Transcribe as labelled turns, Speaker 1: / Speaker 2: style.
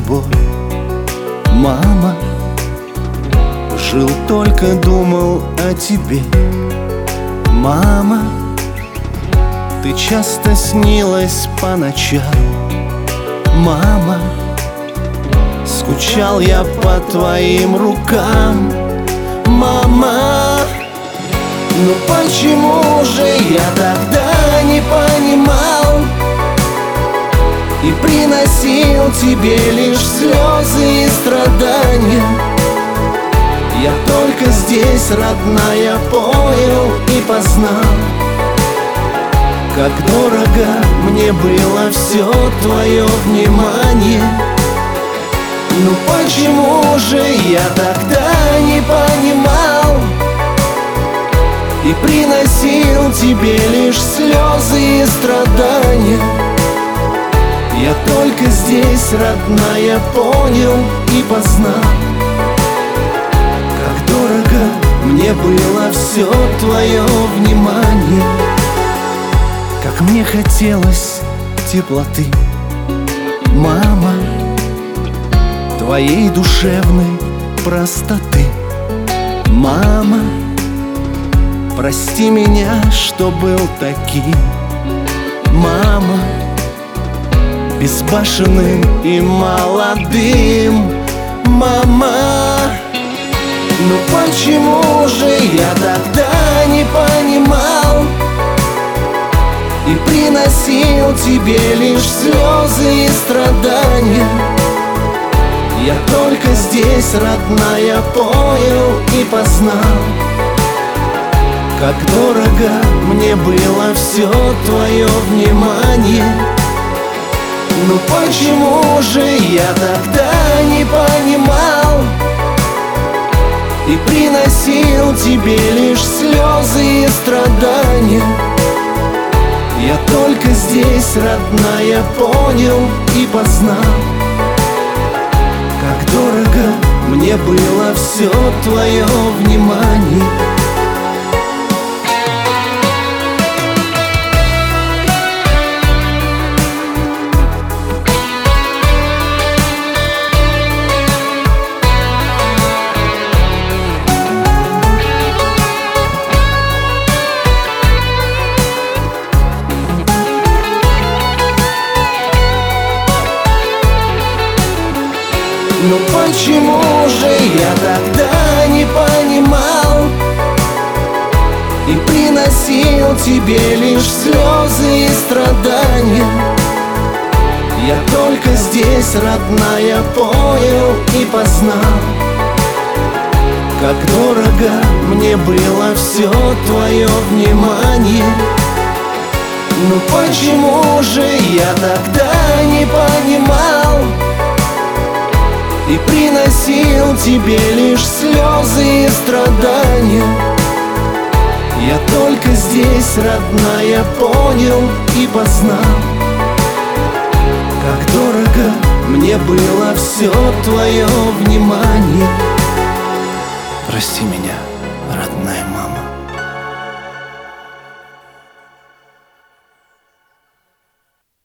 Speaker 1: тобой. Мама, жил только думал о тебе. Мама, ты часто снилась по ночам. Мама, скучал я по твоим рукам. Мама, ну почему же я тогда не понимал и приносил тебе лишь слезы и страдания? Я только здесь, родная, понял и познал, как дорого мне было все твое внимание. Ну почему же я тогда не понимал и приносил тебе лишь слезы и страдания? Я только здесь, родная, понял и познал, как дорого мне было все твое внимание. Как мне хотелось теплоты, мама, твоей душевной простоты. Мама, прости меня, что был таким. Мама, безбашенным и молодым. Мама, ну почему же я тогда не понимал и приносил тебе лишь слезы и страдания? Я только здесь, родная, понял и познал, как дорого мне было все твое внимание. Ну почему же я тогда не понимал и приносил тебе лишь слезы и страдания? Я только здесь, родная, понял и познал, как дорого мне было все твое внимание. Но почему же я тогда не понимал и приносил тебе лишь слезы и страдания? Я только здесь, родная, понял и познал, как дорого мне было все твое внимание. Ну почему же я тогда не понимал и приносил тебе лишь слезы и страдания? Я только здесь, родная, понял и познал, как дорого мне было все твое внимание. Прости меня, родная.